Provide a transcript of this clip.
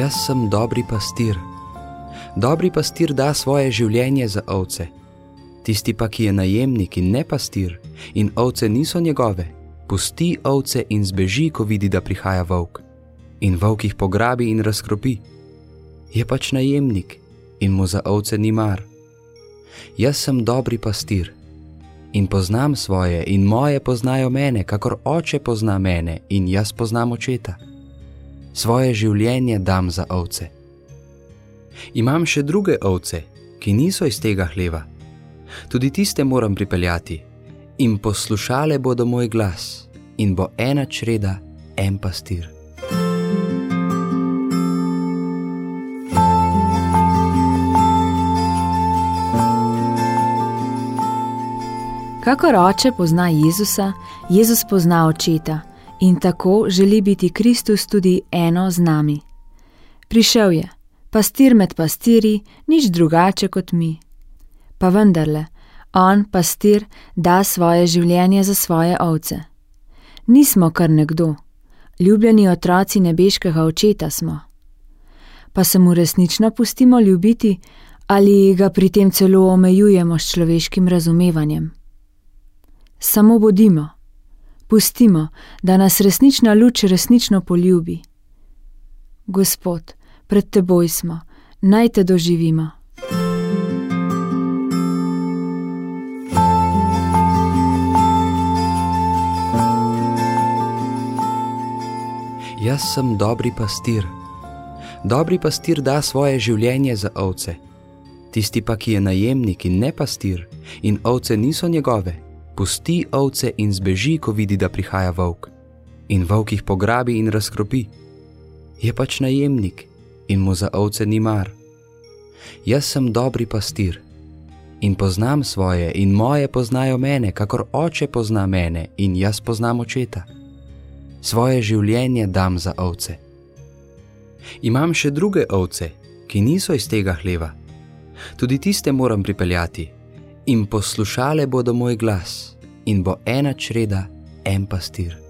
Jaz sem dobri pastir. Dobri pastir da svoje življenje za ovce. Tisti pa, ki je najemnik in ne pastir, in ovce niso njegove, pusti ovce in zbeži, ko vidi, da prihaja volk. In volk jih pograbi in razkropi. Je pač najemnik in mu za ovce ni mar. Jaz sem dobri pastir in poznam svoje in moje poznajo mene, kakor oče pozna mene in jaz poznam očeta. Svoje življenje dam za ovce. Imam še druge ovce, ki niso iz tega hleva. Tudi tiste moram pripeljati in poslušale bodo moj glas in bo ena čreda, en pastir. Kakor oče pozna Jezusa, Jezus pozna očeta in tako želi biti Kristus tudi eno z nami. Prišel je, pastir med pastirji, nič drugače kot mi. Pa vendarle, on, pastir, da svoje življenje za svoje ovce. Nismo kar nekdo, ljubljeni otroci nebeškega očeta smo. Pa se mu resnično pustimo ljubiti ali ga pri tem celo omejujemo s človeškim razumevanjem? Samo bodimo, pustimo, da nas resnična luč resnično poljubi. Gospod, pred teboj smo, naj te doživimo. Jaz sem dobri pastir. Dobri pastir da svoje življenje za ovce. Tisti pa, ki je najemnik in ne pastir, in ovce niso njegove, pusti ovce in zbeži, ko vidi, da prihaja volk. In volk jih pograbi in razkropi. Je pač najemnik in mu za ovce ni mar. Jaz sem dobri pastir in poznam svoje in moje poznajo mene, kakor oče pozna mene in jaz poznam očeta. Svoje življenje dam za ovce. Imam še druge ovce, ki niso iz tega hleva. Tudi tiste moram pripeljati in poslušale bodo moj glas in bo ena čreda, en pastir.